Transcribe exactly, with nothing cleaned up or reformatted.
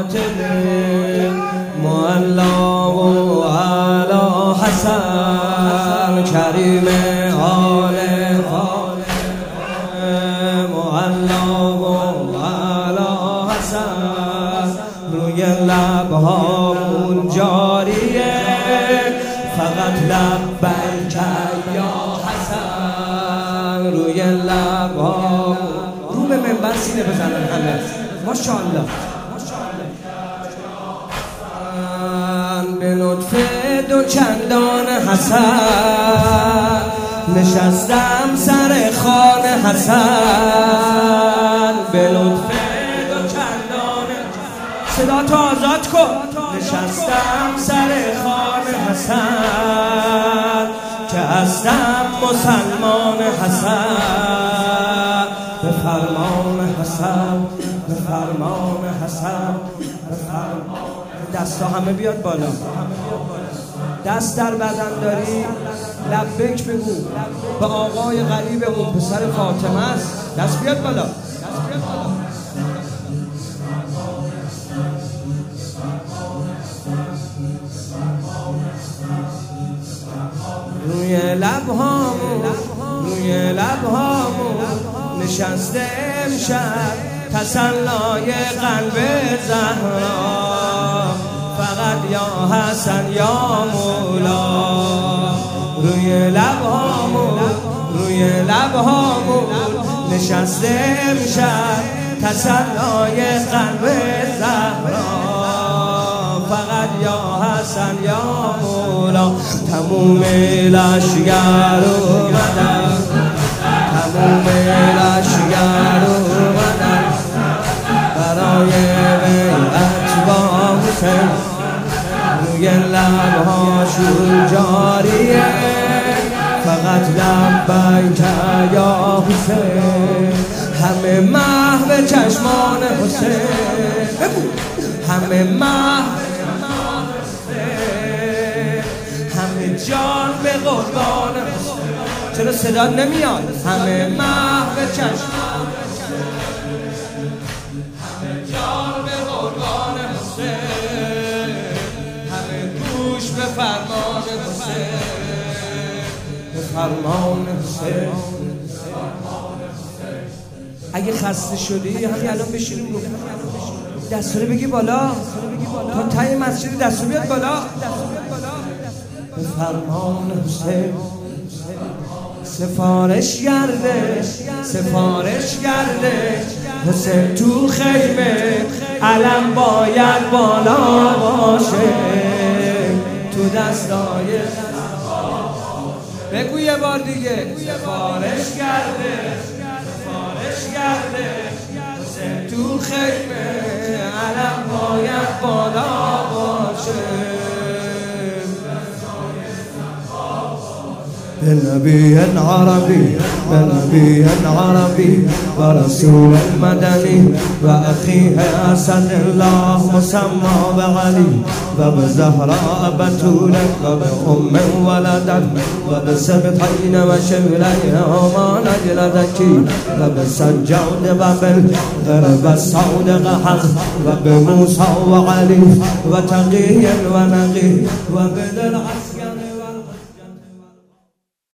فاطمه معلا و علا حسن کریم آل فاطمه معلا و علا حسن روی لبهامون جاریه فقط لبیک یا حسن روی لبهامون رو به منبر سینه بزنن همه ماشاءالله به لطف دو چندان حسن نشستم سر خوان حسن به لطف دو چندان صدا تو آزاد کن نشستم سر خوان حسن که هستم مسلمان حسن به فرمان حسن به فرمان حسن به فرمان دستا همه بیاد بالا دست در بدن داری لبیک بگو به آقای غریبمون پسر فاطمه است دست بیاد بالا روی لبهامون روی لبهامون نشسته امشب تسلای قلب زهرا فقط یا حسن یا مولا روی لبهامون روی لبهامون نشسته امشب تسلای قلب زهرا فقط یا حسن یا مولا تموم لشگر اومدن تموم لشگر اومدن برای بیعت با حسین روی لبهاشون جاریه فقط لبیک یا حسین همه محو چشمان حسین همه محو همه جان به قربان حسین چرا صدا نمیاد همه محو چشمان همه جان به قربان حسین همه گوش به فرمان حسین به فرمان حسین اگه خسته شدی همین الان بشینیم رو دستوره بگی بالا تا تای مسجد دستور بیاد بالا به فرمان حسین سفارش گرده سفارش گرده حسین تو خیمه علم باید بالا باشه تو دستای بگو یه بار دیگه سفارش گرده سفارش گرده حسین تو خیمه علم باید بالا باشه نبي عربي نبي عربي ورسول مدني وأخيه أسد الله مسمى بعلي وبزهراء بتولة وبأم ولدت وبسبطين وشبليهما نجل ذكي وبسجود وبالغرب الصودق حق وبموسى وعلي وتقي ونقي وبدر